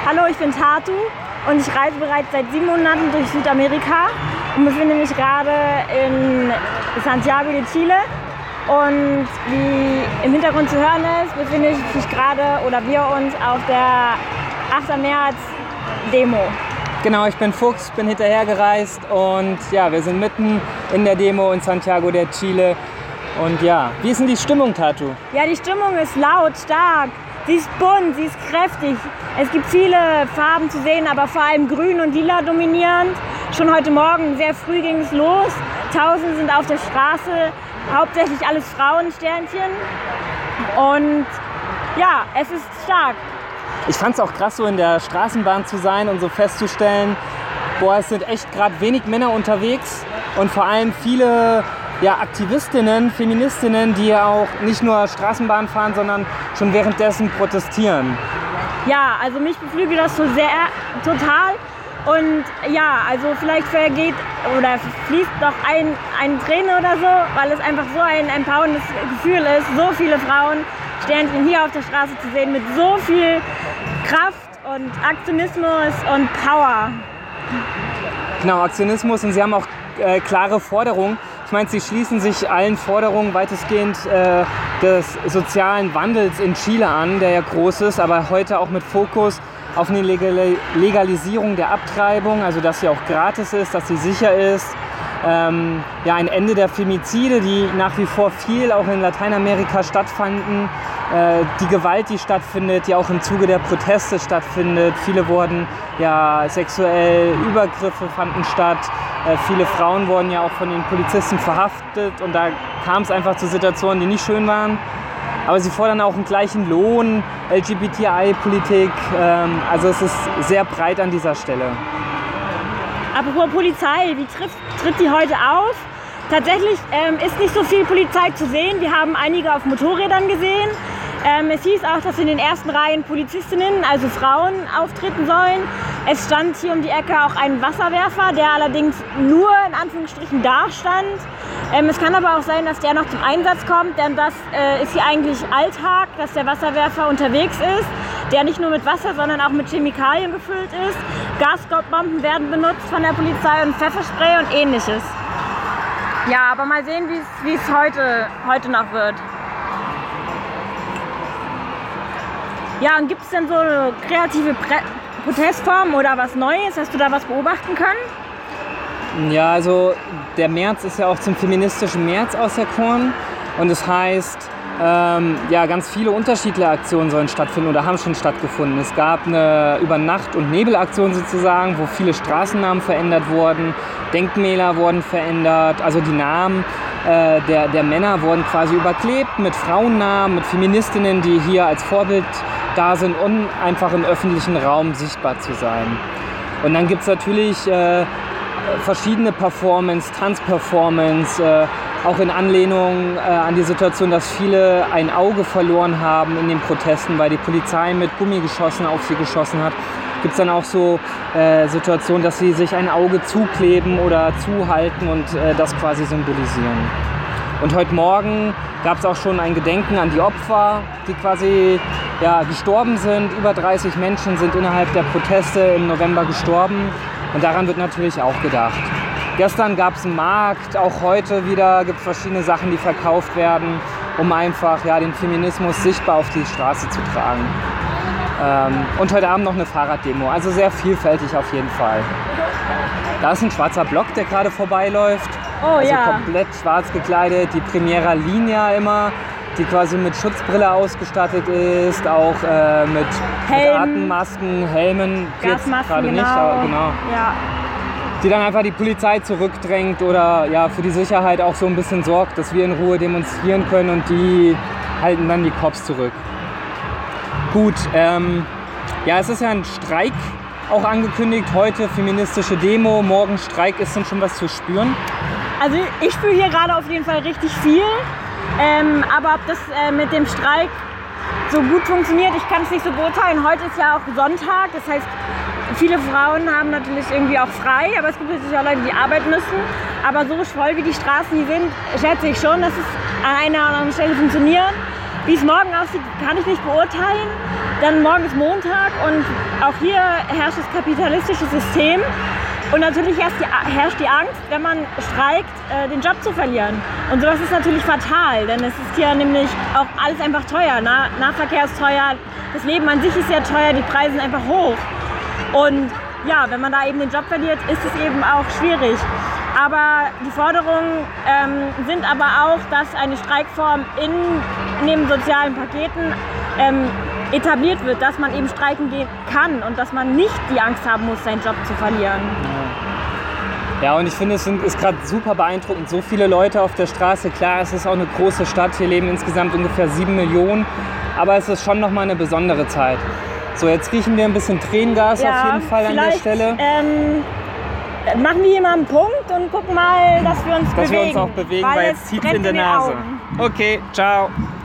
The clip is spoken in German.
Hallo, ich bin Tatu und ich reise bereits seit 7 Monaten durch Südamerika und befinde mich gerade in Santiago de Chile. Und wie im Hintergrund zu hören ist, befinde ich mich gerade oder wir uns auf der 8. März Demo. Genau, ich bin Fuchs, bin hinterhergereist und ja, wir sind mitten in der Demo in Santiago de Chile. Und ja, wie ist denn die Stimmung, Tatu? Ja, die Stimmung ist laut, stark. Sie ist bunt, sie ist kräftig. Es gibt viele Farben zu sehen, aber vor allem grün und lila dominierend. Schon heute Morgen, sehr früh ging es los. Tausende sind auf der Straße, hauptsächlich alles Frauensternchen. Und ja, es ist stark. Ich fand es auch krass, so in der Straßenbahn zu sein und so festzustellen, boah, es sind echt gerade wenig Männer unterwegs und vor allem viele Aktivistinnen, Feministinnen, die ja auch nicht nur Straßenbahn fahren, sondern schon währenddessen protestieren. Ja, also mich beflügelt das so sehr, total. Und ja, also vielleicht vergeht oder fließt noch ein Träne oder so, weil es einfach so ein empowerndes Gefühl ist, so viele Frauensternchen hier auf der Straße zu sehen mit so viel Kraft und Aktionismus und Power. Genau, Aktionismus, und sie haben auch klare Forderungen. Ich meine, sie schließen sich allen Forderungen weitestgehend des sozialen Wandels in Chile an, der ja groß ist, aber heute auch mit Fokus auf eine Legalisierung der Abtreibung, also dass sie auch gratis ist, dass sie sicher ist. Ein Ende der Femizide, die nach wie vor viel auch in Lateinamerika stattfanden. Die Gewalt, die stattfindet, die auch im Zuge der Proteste stattfindet. Viele wurden sexuell, Übergriffe fanden statt. Viele Frauen wurden ja auch von den Polizisten verhaftet und da kam es einfach zu Situationen, die nicht schön waren. Aber sie fordern auch einen gleichen Lohn, LGBTI-Politik. Also es ist sehr breit an dieser Stelle. Apropos Polizei, wie tritt die heute auf? Tatsächlich ist nicht so viel Polizei zu sehen. Wir haben einige auf Motorrädern gesehen. Es hieß auch, dass in den ersten Reihen Polizistinnen, also Frauen, auftreten sollen. Es stand hier um die Ecke auch ein Wasserwerfer, der allerdings nur in Anführungsstrichen da stand. Es kann aber auch sein, dass der noch zum Einsatz kommt, denn das ist hier eigentlich Alltag, dass der Wasserwerfer unterwegs ist, der nicht nur mit Wasser, sondern auch mit Chemikalien gefüllt ist. Gasbomben werden benutzt von der Polizei und Pfefferspray und ähnliches. Ja, aber mal sehen, wie es heute noch wird. Ja, und gibt es denn so eine kreative Protestform oder was Neues? Hast du da was beobachten können? Ja, also der März ist ja auch zum feministischen März auserkoren und das heißt, ganz viele unterschiedliche Aktionen sollen stattfinden oder haben schon stattgefunden. Es gab eine Über-Nacht- und Nebelaktion sozusagen, wo viele Straßennamen verändert wurden, Denkmäler wurden verändert, also die Namen der Männer wurden quasi überklebt mit Frauennamen, mit Feministinnen, die hier als Vorbild da sind, um einfach im öffentlichen Raum sichtbar zu sein. Und dann gibt es natürlich verschiedene Tanzperformance, auch in Anlehnung an die Situation, dass viele ein Auge verloren haben in den Protesten, weil die Polizei mit Gummigeschossen auf sie geschossen hat. Gibt es dann auch so Situationen, dass sie sich ein Auge zukleben oder zuhalten und das quasi symbolisieren. Und heute Morgen gab es auch schon ein Gedenken an die Opfer, die quasi gestorben sind. Über 30 Menschen sind innerhalb der Proteste im November gestorben. Und daran wird natürlich auch gedacht. Gestern gab es einen Markt, auch heute wieder gibt es verschiedene Sachen, die verkauft werden, um einfach den Feminismus sichtbar auf die Straße zu tragen. Und heute Abend noch eine Fahrraddemo, also sehr vielfältig auf jeden Fall. Da ist ein schwarzer Block, der gerade vorbeiläuft. Oh, also ja. Komplett schwarz gekleidet, die Primera Linea immer, die quasi mit Schutzbrille ausgestattet ist, auch mit Atemmasken, Helmen, Gasmasken, gerade nicht, aber genau. Ja. Die dann einfach die Polizei zurückdrängt oder für die Sicherheit auch so ein bisschen sorgt, dass wir in Ruhe demonstrieren können und die halten dann die Cops zurück. Gut, es ist ja ein Streik auch angekündigt, heute feministische Demo, morgen Streik, ist denn schon was zu spüren? Also ich spüre hier gerade auf jeden Fall richtig viel, aber ob das mit dem Streik so gut funktioniert, ich kann es nicht so beurteilen. Heute ist ja auch Sonntag, das heißt, viele Frauen haben natürlich irgendwie auch frei, aber es gibt natürlich auch Leute, die arbeiten müssen. Aber so voll wie die Straßen hier sind, schätze ich schon, dass es an einer oder anderen Stelle funktioniert. Wie es morgen aussieht, kann ich nicht beurteilen. dann morgen ist Montag und auch hier herrscht das kapitalistische System. Und natürlich herrscht die Angst, wenn man streikt, den Job zu verlieren. Und sowas ist natürlich fatal, denn es ist hier nämlich auch alles einfach teuer. Nahverkehr ist teuer, das Leben an sich ist sehr teuer, die Preise sind einfach hoch. Und ja, wenn man da eben den Job verliert, ist es eben auch schwierig. Aber die Forderungen sind aber auch, dass eine Streikform in den sozialen Paketen etabliert wird, dass man eben streiken gehen kann und dass man nicht die Angst haben muss, seinen Job zu verlieren. Ja, und ich finde, es ist gerade super beeindruckend, so viele Leute auf der Straße. Klar, es ist auch eine große Stadt, hier leben insgesamt ungefähr 7 Millionen, aber es ist schon nochmal eine besondere Zeit. So, jetzt riechen wir ein bisschen Tränengas auf jeden Fall an der Stelle. Machen wir hier mal einen Punkt und gucken mal, dass wir uns bewegen. Dass wir uns auch bewegen, weil jetzt zieht es in der Nase. Okay, ciao.